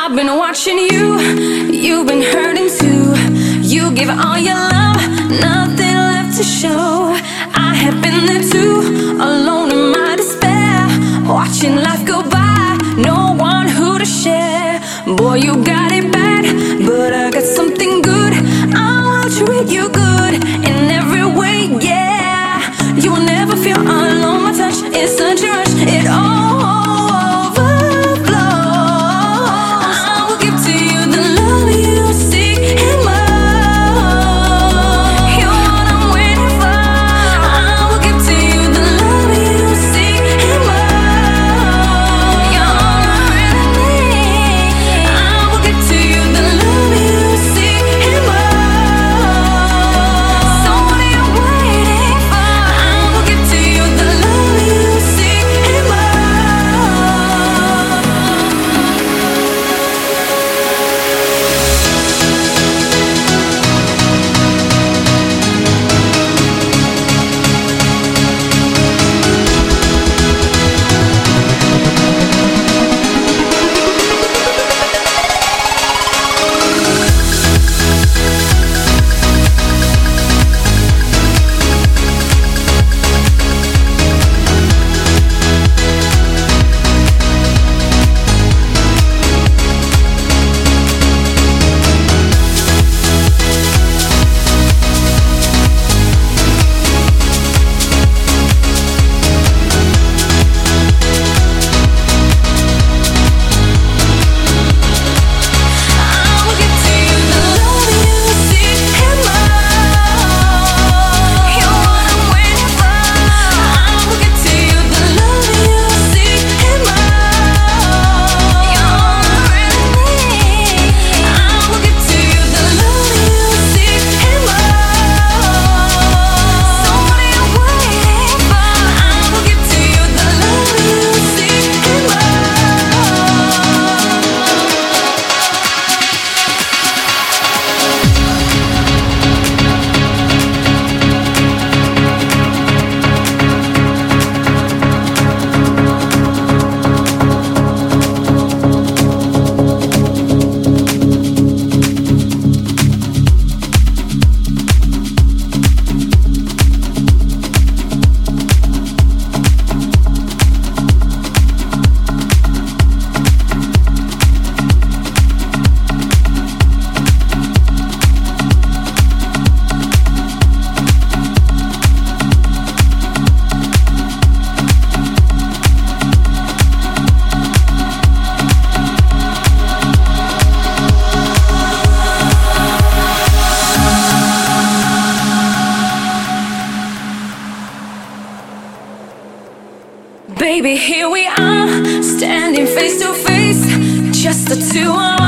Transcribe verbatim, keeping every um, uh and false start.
I've been watching you, you've been hurting too. You give all your love, nothing left to show. I have been there too, alone in my despair, watching life go by, no one who to share. Boy, you got it bad, but I got something good. I will treat you good in every way, yeah. You will never feel alone, my touch is such a rush, it all baby, here we are, standing face to face, just the two of us.